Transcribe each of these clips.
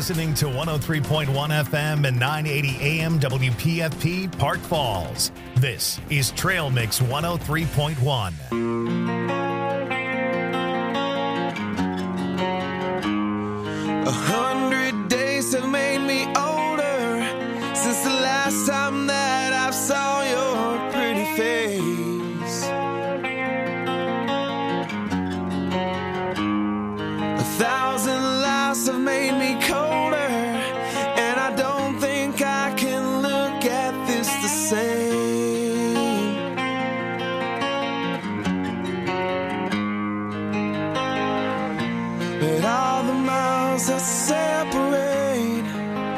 listening to 103.1 FM and 980 AM WPFP Park Falls. This is Trail Mix 103.1. 100 days have made me older since the last time that I saw your pretty face. 1,000 lives have made me colder, and I don't think I can look at this the same. But all the miles that separate,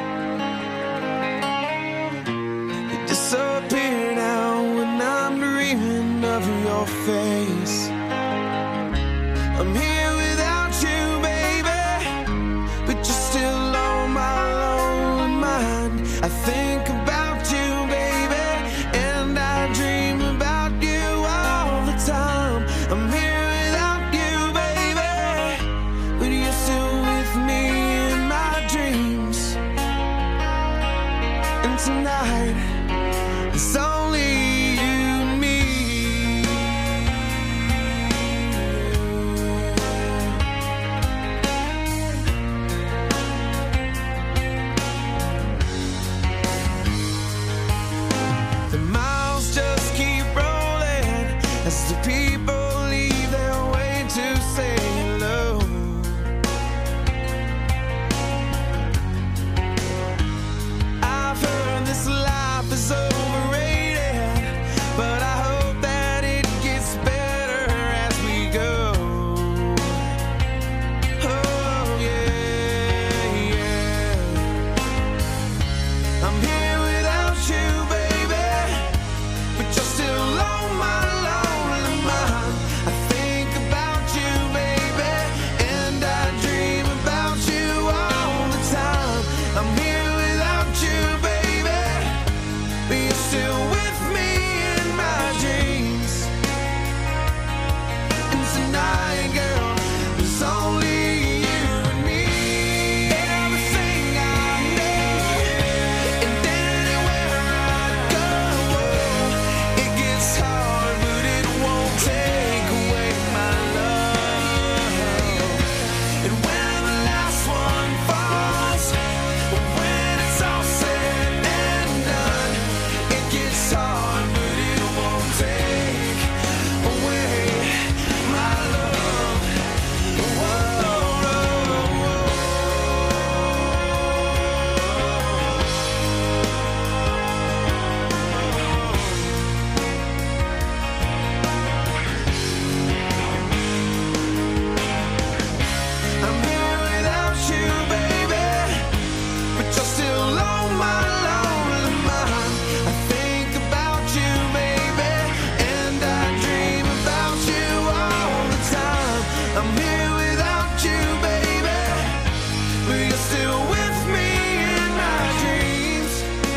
they disappear now when I'm dreaming of your face. I'm here without you, baby, but you're still on my lonely mind. I think about you, baby, and I dream about you all the time. I'm here without you, baby, but you're still with me in my dreams. And tonight, it's only you and me. The miles just keep rolling as the people leave their way to say hello. I've heard this life is overrated, but I hope that it gets better as we go. Oh yeah, yeah. I'm here without you, baby, but you're still on my lonely mind. I think about you, baby, and I dream about you all the time. I'm here without you, baby, but you're still with me in my dreams. And tonight, girl, there's only you and me. Everything I need, and anywhere I go, it gets hard, but it won't take away my love. And when the last one falls, when it's all said and done, it gets hard, but it won't take away my love. Whoa, I'm here without you, baby, but you're still on my lonely mind. I think about you, baby, and I dream about you all the time. I'm here without you, baby, but you're still with me in my dreams.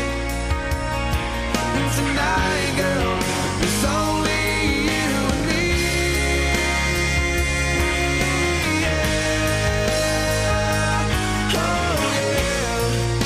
And tonight, girl, there's only you and me. Yeah. Oh, yeah.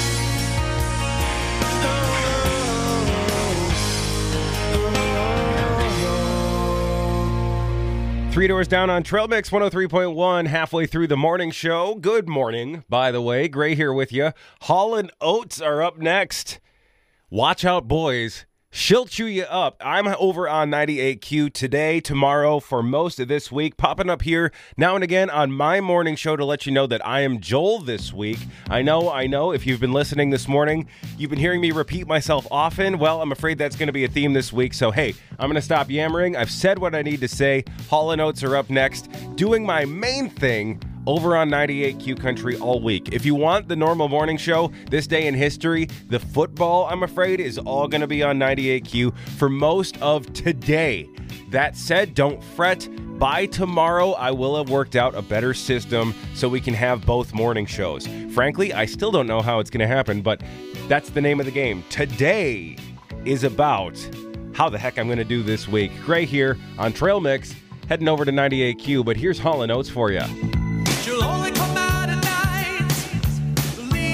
Three doors down on Trail Mix 103.1, halfway through the morning show. Good morning, by the way. Gray here with you. Hall & Oates are up next. Watch out, boys. She'll chew you up. I'm over on 98Q today, tomorrow, for most of this week, popping up here now and again on my morning show to let you know that I am Joel this week. I know. If you've been listening this morning, you've been hearing me repeat myself often. Well, I'm afraid that's going to be a theme this week. So, hey, I'm going to stop yammering. I've said what I need to say. Hall & Oates are up next, doing my main thing over on 98Q Country all week. If you want the normal morning show, this day in history, the football, I'm afraid, is all going to be on 98Q for most of today. That said, don't fret. By tomorrow, I will have worked out a better system so we can have both morning shows. Frankly, I still don't know how it's going to happen, but that's the name of the game. Today is about how the heck I'm going to do this week. Gray here on Trail Mix, heading over to 98Q, but here's Hall & Oates for you. You'll only come out at night, leave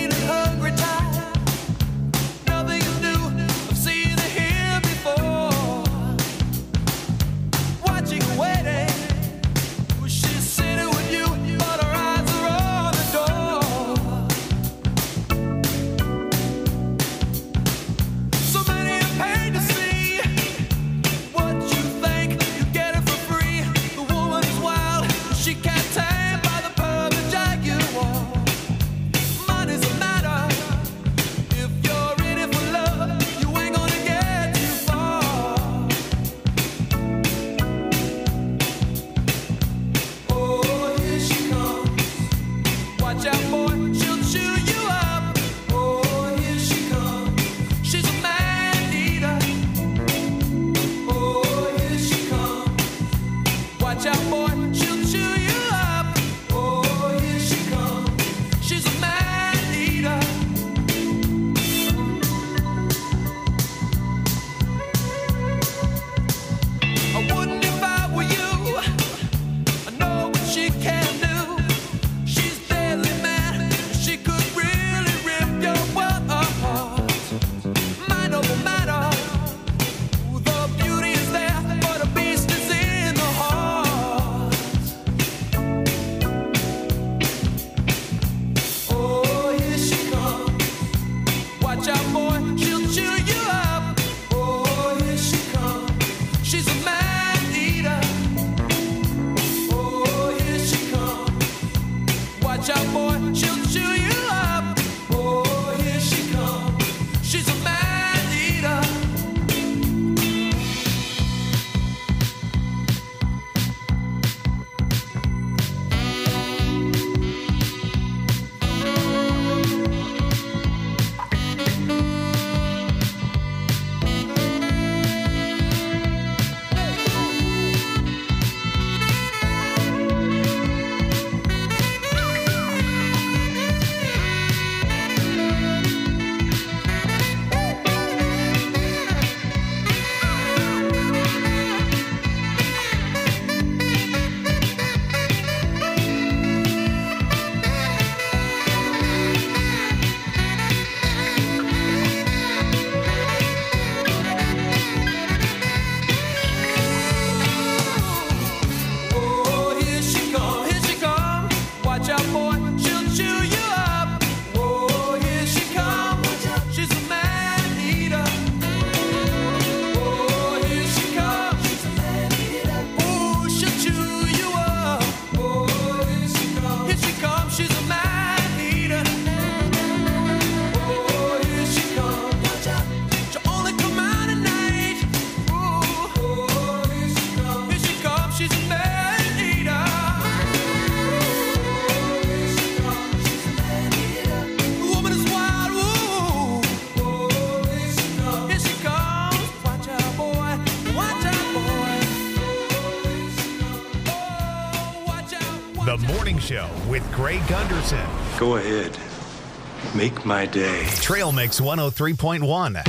Morning Show with Greg Gunderson. Go ahead. Make my day. Trail Mix 103.1.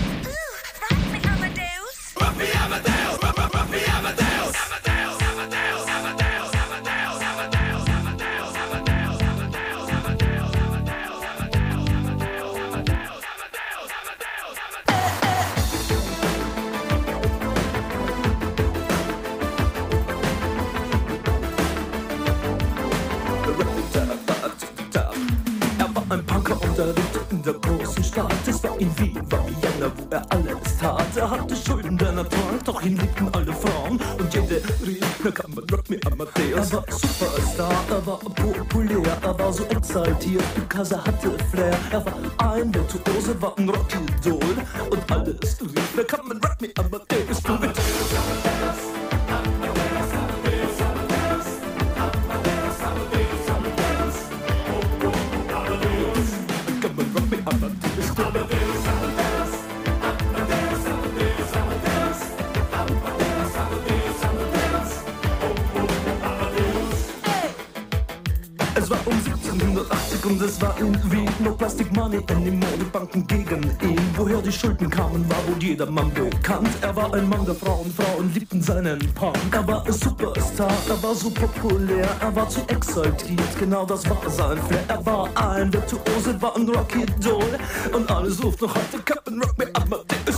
In der großen Stadt, es war in Wien, war Vienna, wo er alles tat. Er hatte Schulden, denn er trank, doch ihn liebten alle Frauen. Und jede rief, na kann man Rock me Amadeus. Er war Superstar, er war populär, er war so exaltiert, because er hatte Flair. Er war ein Virtuose, war ein Rockidol. Und alles rief, na kann man Rock me Amadeus. Du mit Es war um 1780 und es war in Wien. No Plastic Money anymore, die Banken gegen ihn. Woher die Schulden kamen, war wohl jedermann bekannt. Er war ein Mann der Frauen, Frauen liebten seinen Punk. Er war ein Superstar, er war so populär, er war zu exaltiert, genau das war sein Flair. Er war ein Virtuose, war ein Rockidol. Und alle suchten noch heute Captain Rock me Amadeus.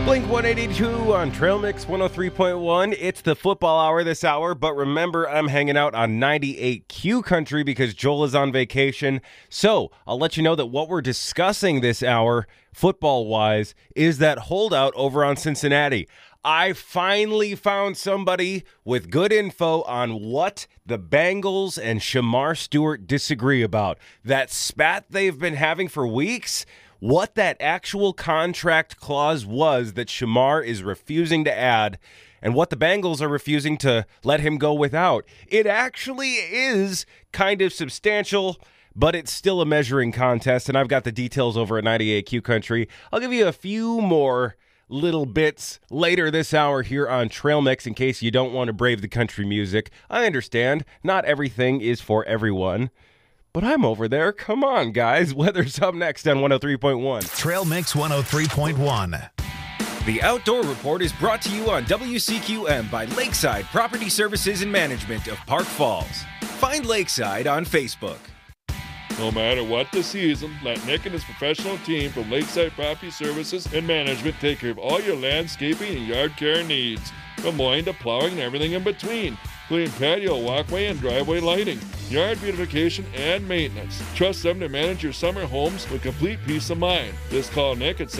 Blink 182 on Trail Mix 103.1. It's the football hour this hour, but remember, I'm hanging out on 98Q Country because Joel is on vacation. So I'll let you know that what we're discussing this hour, football-wise, is that holdout over on Cincinnati. I finally found somebody with good info on what the Bengals and Shamar Stewart disagree about. That spat they've been having for weeks, what that actual contract clause was that Shamar is refusing to add, and what the Bengals are refusing to let him go without. It actually is kind of substantial, but it's still a measuring contest, and I've got the details over at 98Q Country. I'll give you a few more little bits later this hour here on Trail Mix in case you don't want to brave the country music. I understand, not everything is for everyone. But I'm over there. Come on, guys. Weather's up next on 103.1. Trail Mix 103.1. The Outdoor Report is brought to you on WCQM by Lakeside Property Services and Management of Park Falls. Find Lakeside on Facebook. No matter what the season, let Nick and his professional team from Lakeside Property Services and Management take care of all your landscaping and yard care needs, from mowing to plowing and everything in between, including patio, walkway, and driveway lighting, yard beautification, and maintenance. Trust them to manage your summer homes with complete peace of mind. Just call Nick at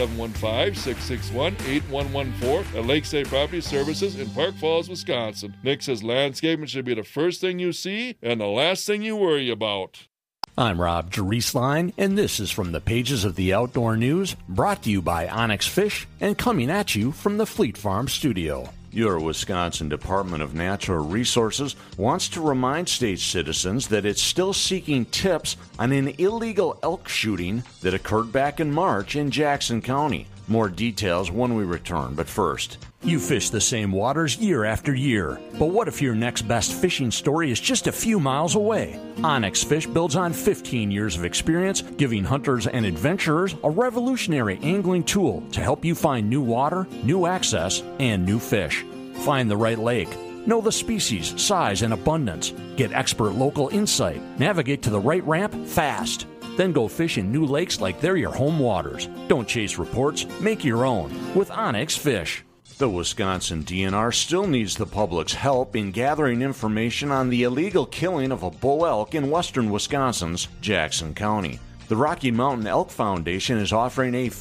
715-661-8114 at Lakeside Property Services in Park Falls, Wisconsin. Nick says landscaping should be the first thing you see and the last thing you worry about. I'm Rob Drieslein, and this is from the pages of the Outdoor News, brought to you by Onyx Fish and coming at you from the Fleet Farm studio. Your Wisconsin Department of Natural Resources wants to remind state citizens that it's still seeking tips on an illegal elk shooting that occurred back in March in Jackson County. More details when we return, but first, you fish the same waters year after year. But what if your next best fishing story is just a few miles away? Onyx Fish builds on 15 years of experience, giving hunters and adventurers a revolutionary angling tool to help you find new water, new access, and new fish. Find the right lake. Know the species, size, and abundance. Get expert local insight. Navigate to the right ramp fast. Then go fish in new lakes like they're your home waters. Don't chase reports, make your own with Onyx Fish. The Wisconsin DNR still needs the public's help in gathering information on the illegal killing of a bull elk in western Wisconsin's Jackson County. The Rocky Mountain Elk Foundation is offering a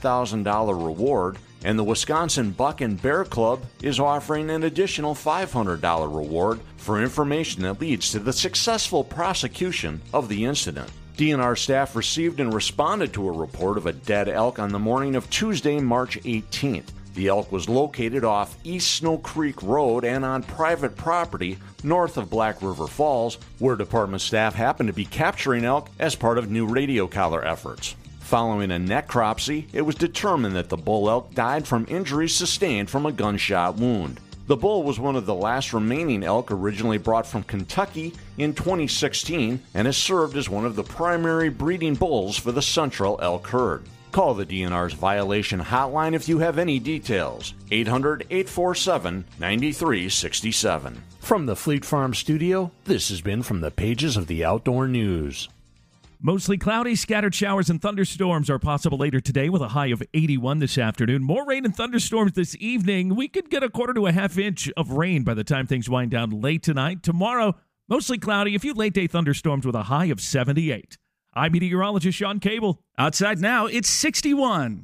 $5,000 reward, and the Wisconsin Buck and Bear Club is offering an additional $500 reward for information that leads to the successful prosecution of the incident. DNR staff received and responded to a report of a dead elk on the morning of Tuesday, March 18th. The elk was located off East Snow Creek Road and on private property north of Black River Falls, where department staff happened to be capturing elk as part of new radio collar efforts. Following a necropsy, it was determined that the bull elk died from injuries sustained from a gunshot wound. The bull was one of the last remaining elk originally brought from Kentucky in 2016 and has served as one of the primary breeding bulls for the Central elk herd. Call the DNR's violation hotline if you have any details. 800-847-9367. From the Fleet Farm studio, this has been From the Pages of the Outdoor News. Mostly cloudy, scattered showers and thunderstorms are possible later today with a high of 81 this afternoon. More rain and thunderstorms this evening. We could get a quarter to a half inch of rain by the time things wind down late tonight. Tomorrow, mostly cloudy, a few late-day thunderstorms with a high of 78. I'm meteorologist Sean Cable. Outside now, it's 61.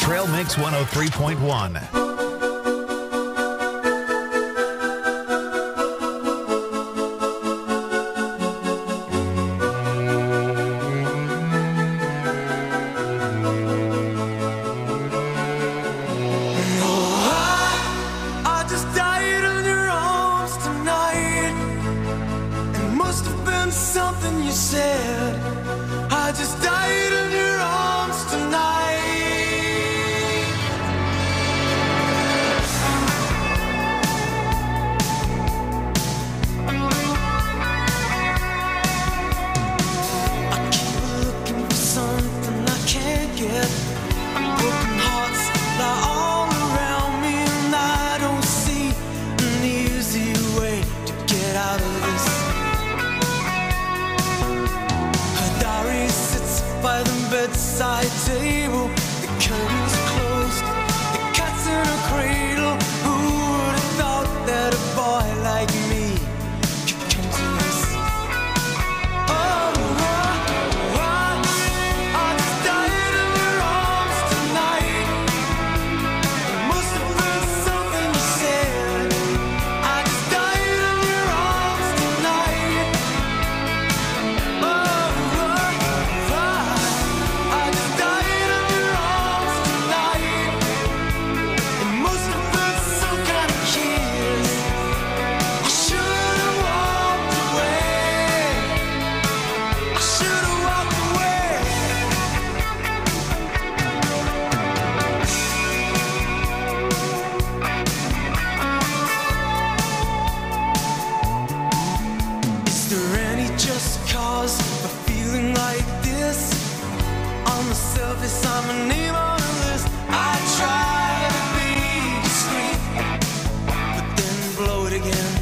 Trail Mix 103.1. Bedside table, the curtains closed, the cat's in a cradle. Who would have thought that a boy like me could come to this? Oh, I just died in your arms tonight. It must have been something you said. I just died in your arms tonight. I'm a name on the list. I try to be discreet, but then blow it again.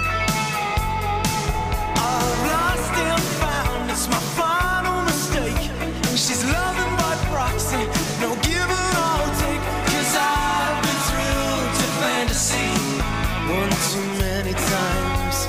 I've lost and found, it's my final mistake. And she's loving by proxy, no give or take. 'Cause I've been thrilled to fantasy one too many times.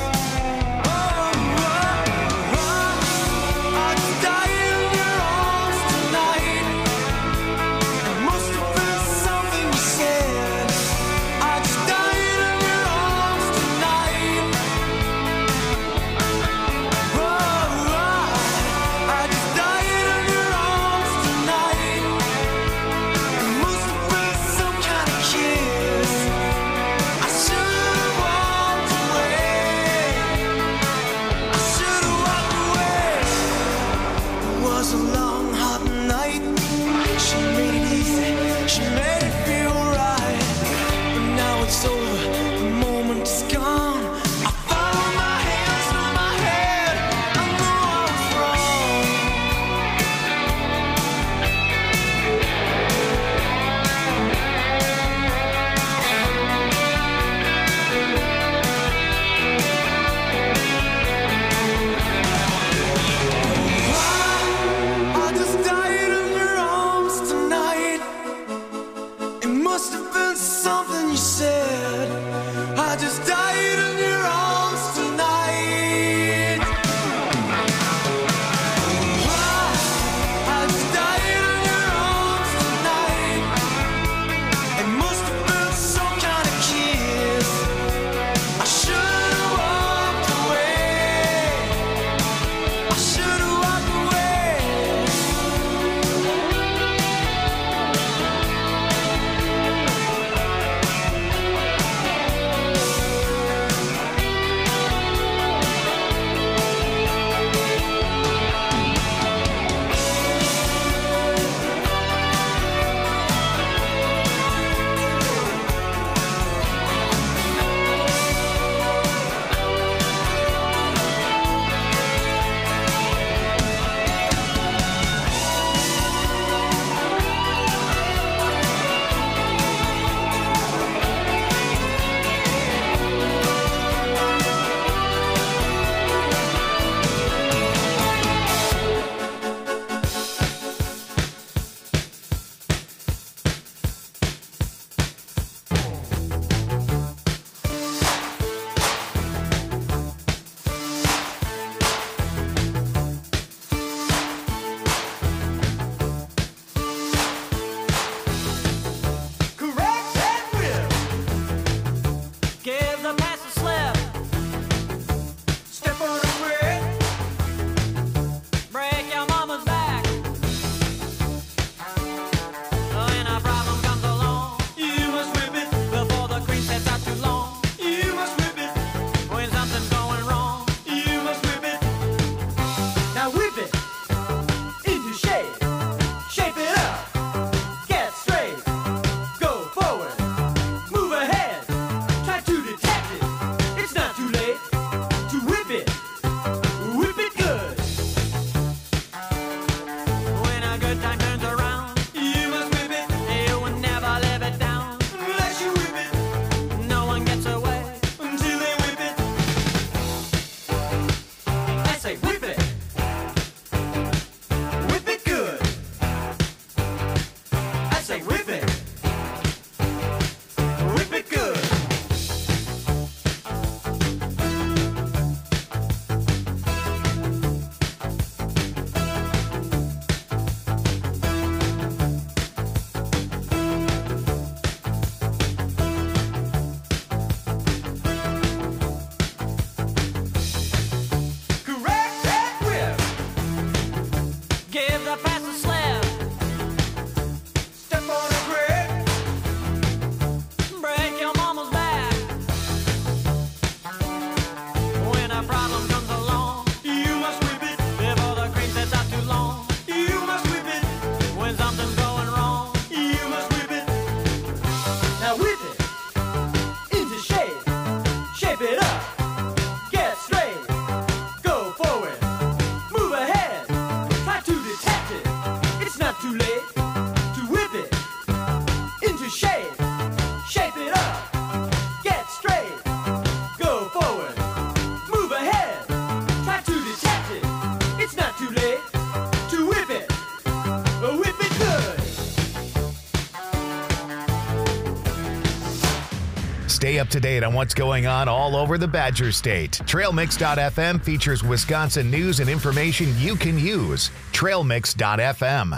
Stay up to date on what's going on all over the Badger State. TrailMix.fm features Wisconsin news and information you can use. TrailMix.fm.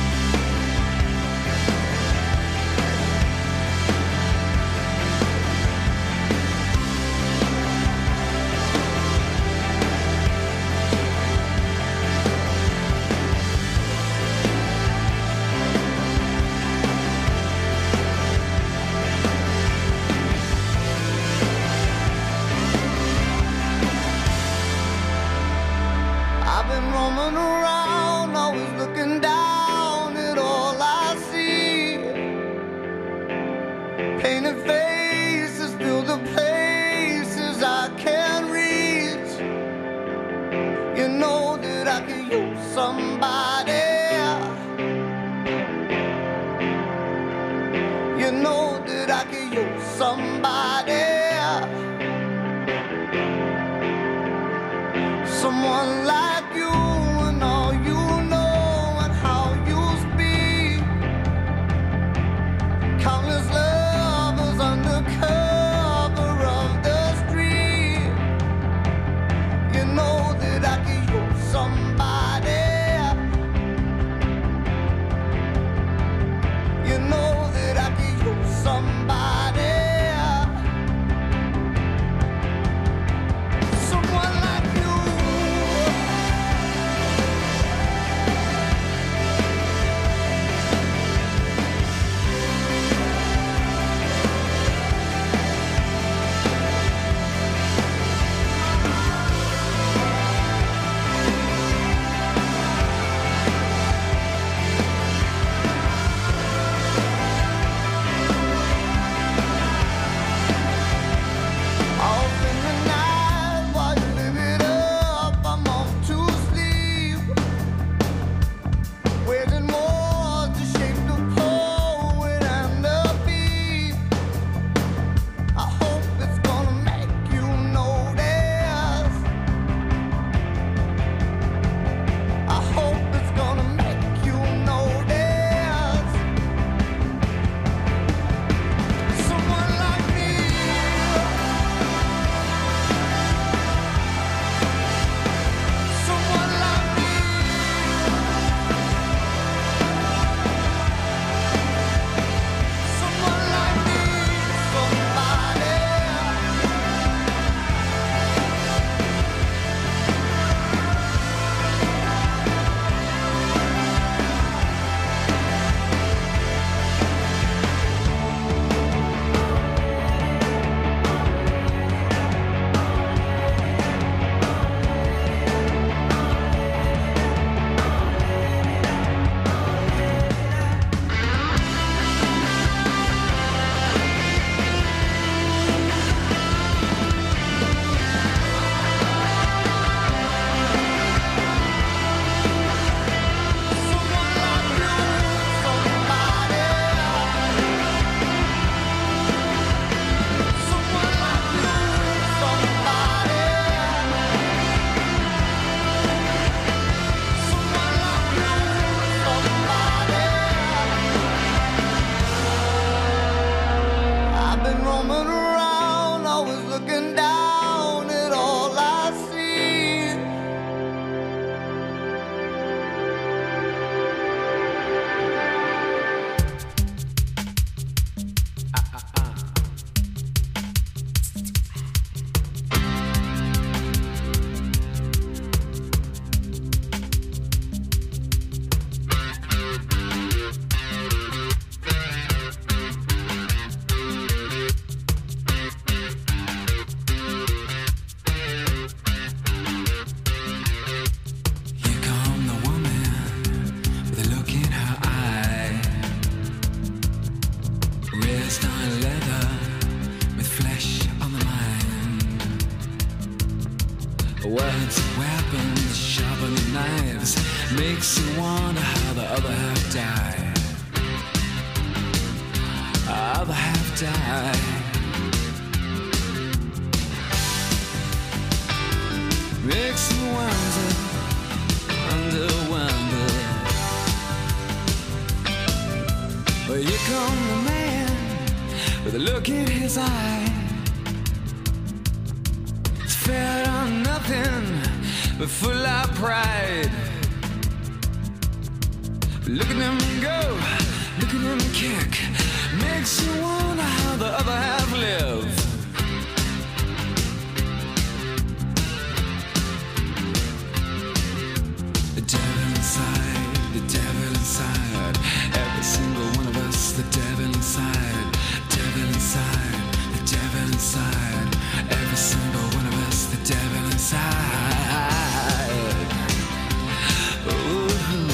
I've been roaming around, always looking down at all I see. Painted faces fill the places I can't reach. You know that I could use somebody. You know that I could use somebody. Someone like you and all you know and how you speak. Countless lovers under cover of the street. You know that I could use somebody. You know that I could use somebody. Someone like you. Off in the night while you live it up, I'm off to sleep. Waging war to shape the poet and the beat. I hope it's gonna make you notice. I hope it's gonna make you notice. Someone like me. Someone like me. Someone like me. Somebody. Someone like you. Somebody. Someone like you. Somebody. Someone like you. Somebody. I've been roaming around, always looking down at all I see. Here come the woman with a look in her eye. Wrist on leather with flesh on the mind. Words, weapons, sharpening knives makes you wonder how the other half died. Other half died. Makes you wonder. But here come the man with a look in his eye. It's fed on nothing but full of pride. Look at him go, look at him kick. Makes you wonder how the other half live. The devil inside, every single one of us. The devil inside, devil inside, the devil inside, every single one of us. The devil inside. Ooh.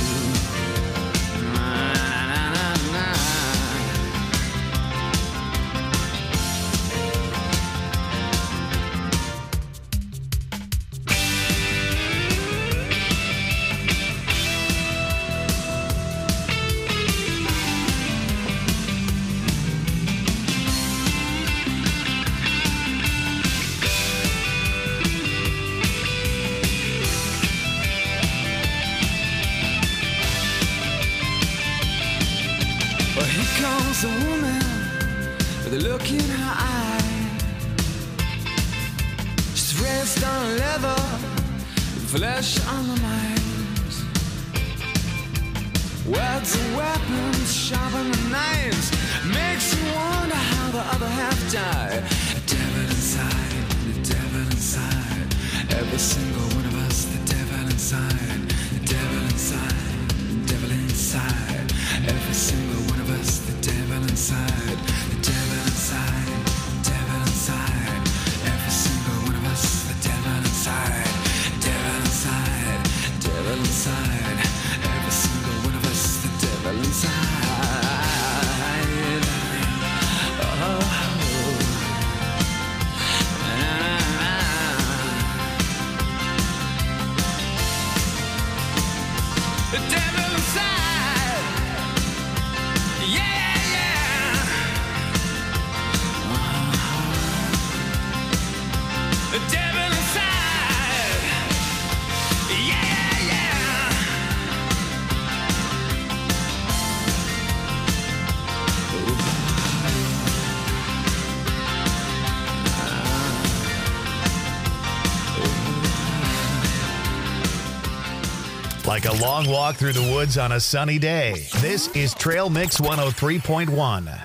A woman with a look in her eye. She's raised on leather, flesh on the knives. Words and weapons, sharpen the knives. Makes you wonder how the other half die. The devil inside, the devil inside, every single one of us. The devil inside, the devil inside, the devil inside, every single one of us. The devil inside, the devil inside, devil inside, every single one of us. The devil inside, devil inside, devil inside, every single one of us. The devil inside. Oh. The devil inside. Yeah, yeah. The devil inside. Yeah, yeah. Like a long walk through the woods on a sunny day. This is Trail Mix 103.1.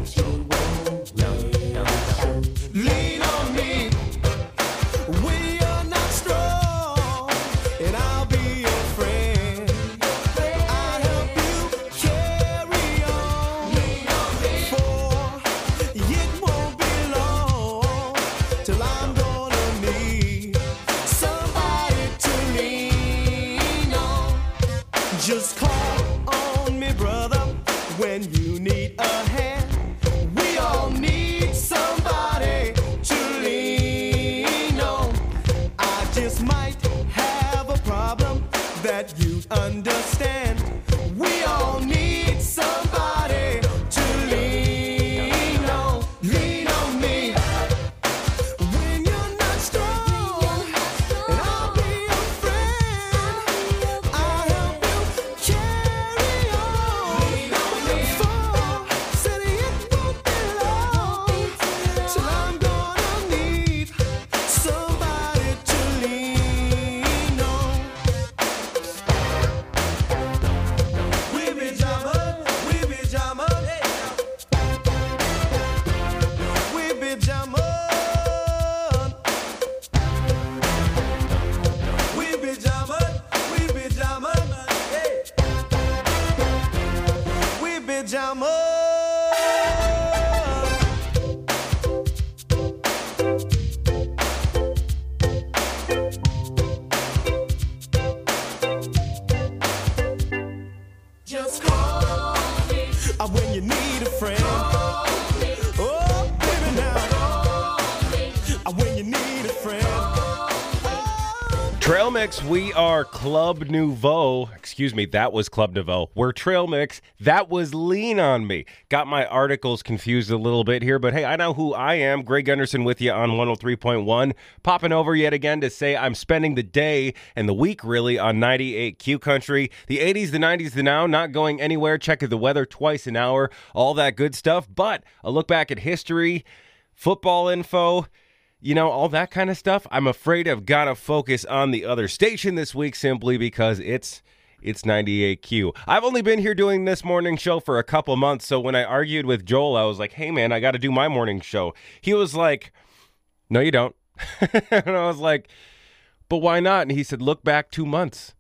Lean on me. We are when you need a friend. Trail Mix, we are Club Nouveau. Excuse me, that was Club Nouveau. We're Trail Mix. That was Lean on Me. Got my articles confused a little bit here, but hey, I know who I am. Greg Gunderson with you on 103.1. Popping over yet again to say I'm spending the day and the week really on 98 Q Country. The 80s, the 90s, the now, not going anywhere. Checking the weather twice an hour. All that good stuff. But a look back at history, football info, you know, all that kind of stuff. I'm afraid I've got to focus on the other station this week simply because it's 98Q. I've only been here doing this morning show for a couple months, so when I argued with Joel, I was like, hey, man, I got to do my morning show. He was like, no, you don't. And I was like, but why not? And he said, look back 2 months.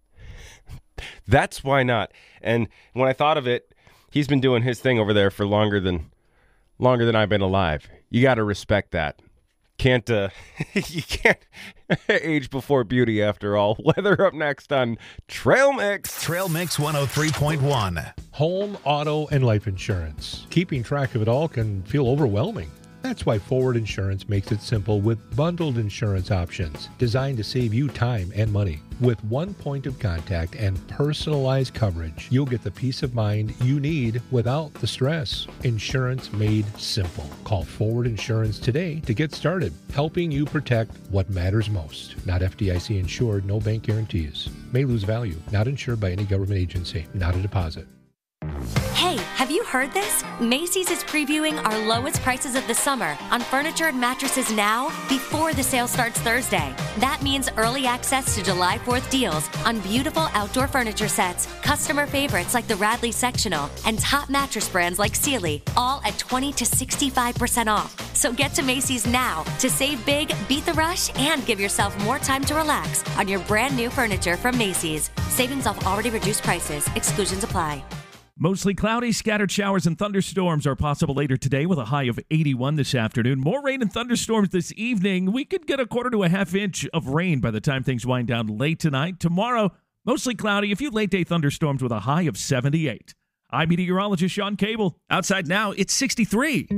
That's why not. And when I thought of it, he's been doing his thing over there for longer than I've been alive. You got to respect that. You can't age before beauty after all. Weather up next on Trail Mix. Trail Mix 103.1. Home, auto, and life insurance. Keeping track of it all can feel overwhelming. That's why Forward Insurance makes it simple with bundled insurance options designed to save you time and money. With one point of contact and personalized coverage, you'll get the peace of mind you need without the stress. Insurance made simple. Call Forward Insurance today to get started, helping you protect what matters most. Not FDIC insured, no bank guarantees. May lose value. Not insured by any government agency. Not a deposit. Hey, have you heard this? Macy's is previewing our lowest prices of the summer on furniture and mattresses now before the sale starts Thursday. That means early access to July 4th deals on beautiful outdoor furniture sets, customer favorites like the Radley Sectional, and top mattress brands like Sealy, all at 20 to 65% off. So get to Macy's now to save big, beat the rush, and give yourself more time to relax on your brand new furniture from Macy's. Savings off already reduced prices. Exclusions apply. Mostly cloudy, scattered showers and thunderstorms are possible later today with a high of 81 this afternoon. More rain and thunderstorms this evening. We could get a quarter to a half inch of rain by the time things wind down late tonight. Tomorrow, mostly cloudy, a few late-day thunderstorms with a high of 78. I'm meteorologist Sean Cable. Outside now, it's 63.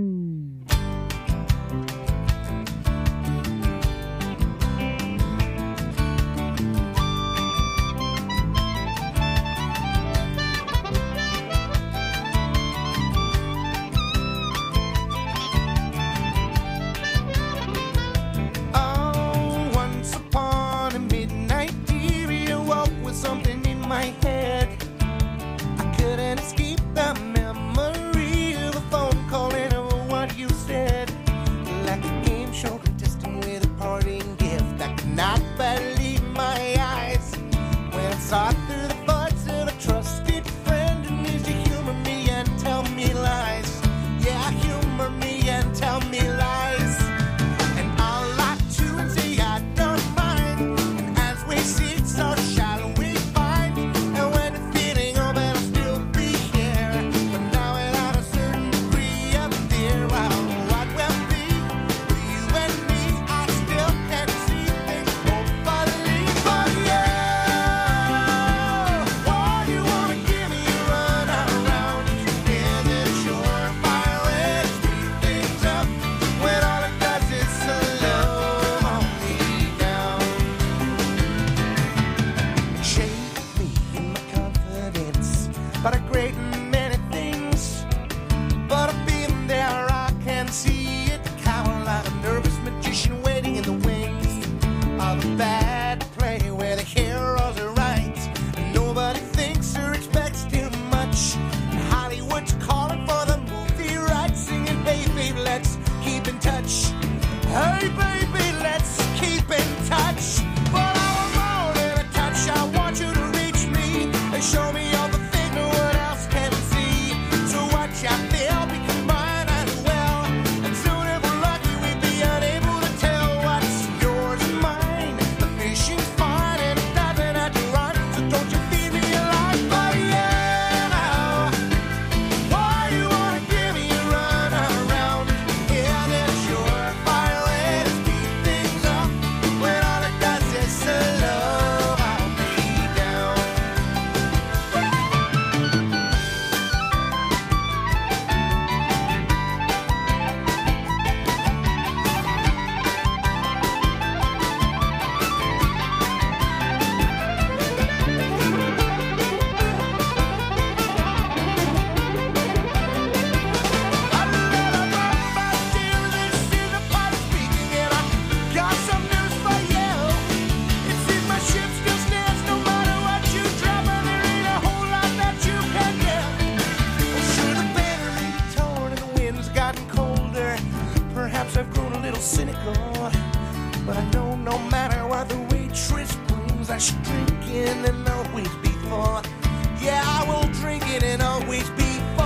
I've grown a little cynical, but I know no matter what the waitress brings, I should drink in and always be full. Yeah, I will drink it and always be full.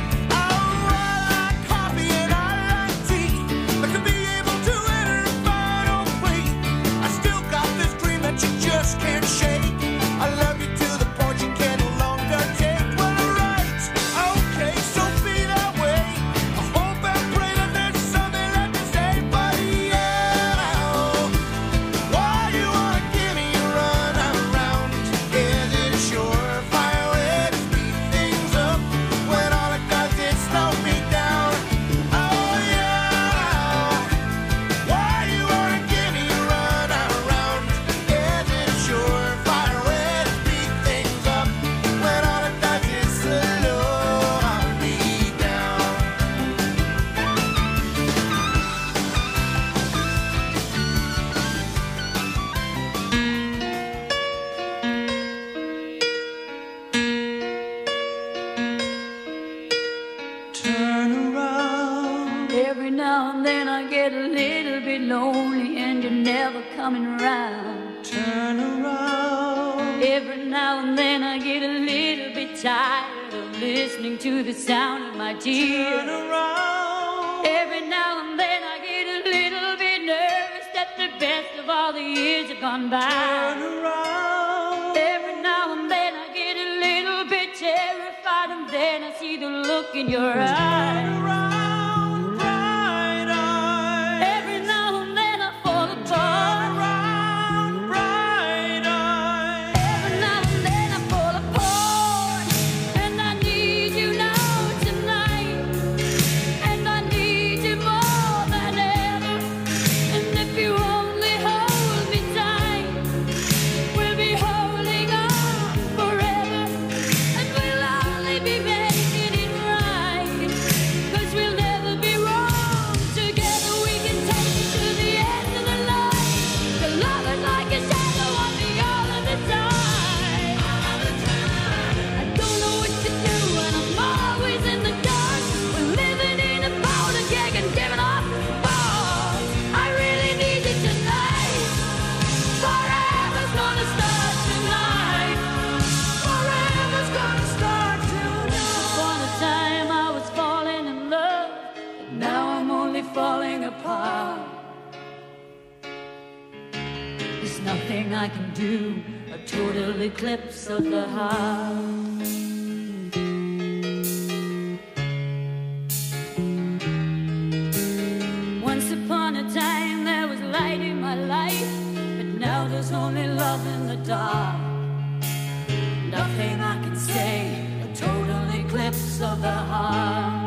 I like coffee and I like tea, but to be able to enter a final plea, I still got this dream that you just can't shake. I love you to the point you can no longer take. Well, right, okay, so be that way. I hope and pray that there's something left to say, but yeah, why you wanna give me a run around? Is it a surefire way to speed things up when all it does is slow me down? Oh yeah, why you wanna give me a run around? Is it a surefire way to speed things up when all it does is slow me down? Turn around. Every now and then I get a little bit lonely and you're never coming around. Turn around. Every now and then I get a little bit tired of listening to the sound of my tears. Turn around. Every now and then I get a little bit nervous that the best of all the years have gone by. Turn around. Every now and then I get a little bit terrified, and then I see the look in your eyes. Around, bright eyes. Every now and then I fall apart. Around, bright eyes. Every now and then I fall apart, and I need you now tonight, and I need you more than ever. And if you only hold me tight, we'll be holding on forever, and we'll only be making it right, 'cause we'll never be wrong. Together we can take it to the end of the line. The love is like a shadow on me all of the time. I don't know what to do and I'm always in the dark. We're living in a powder keg and giving off balls. I really need you tonight. Forever's gonna start tonight. Forever's gonna start tonight. Upon a time I was falling in love, but now I'm only falling apart. There's nothing I can do, a total eclipse of the heart. Once upon a time there was light in my life, but now there's only love in the dark. Nothing I can say, a total eclipse of the heart.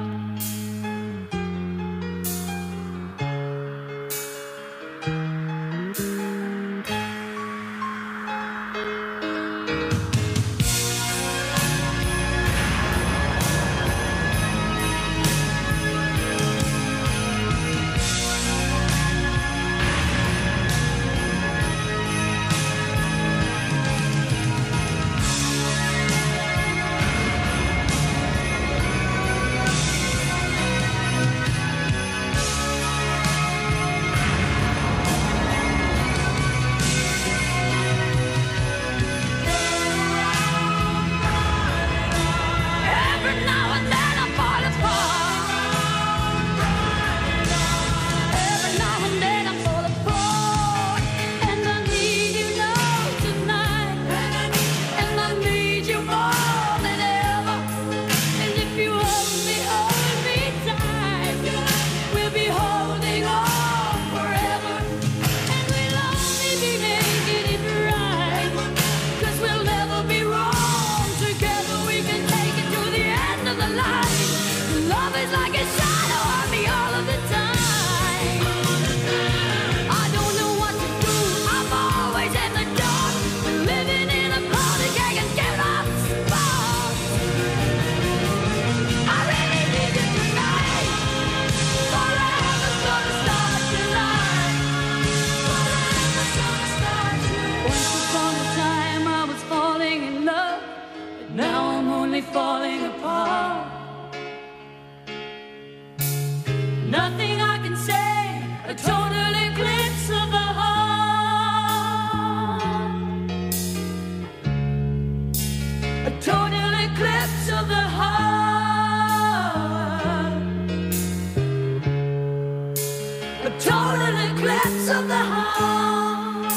collapse of the heart.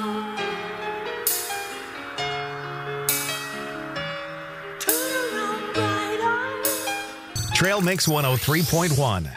Turn around, bright eyes. Trail Mix 103.1.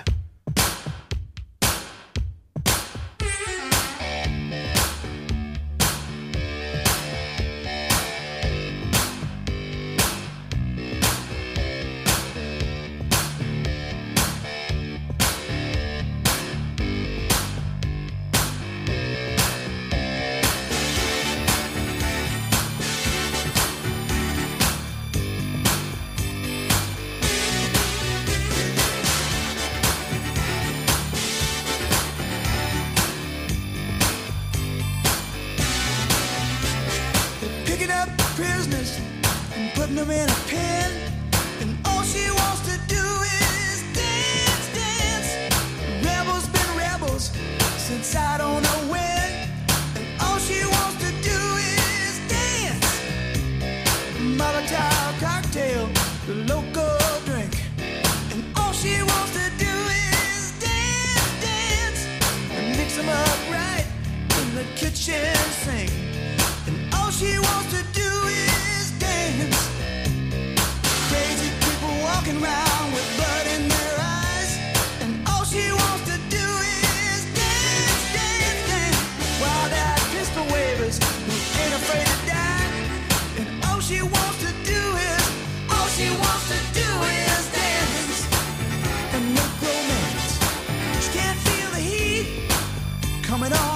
Prisoners and putting them in a pen, and all she wants to do is dance, dance. Rebels been rebels since I don't know when, and all she wants to do is dance. Molotov cocktail, the local drink, and all she wants to do is dance, dance, and mix them up right in the kitchen sink, and all she wants to do is dance. Crazy people walking around with blood in their eyes, and all she wants to do is dance, dance, dance. Wild eyed pistol wavers who ain't afraid to die, and all she wants to do is, all she wants to do is dance and make romance. She can't feel the heat coming on.